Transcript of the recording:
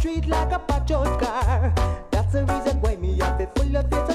street like a patrol car. That's the reason why me have it full of this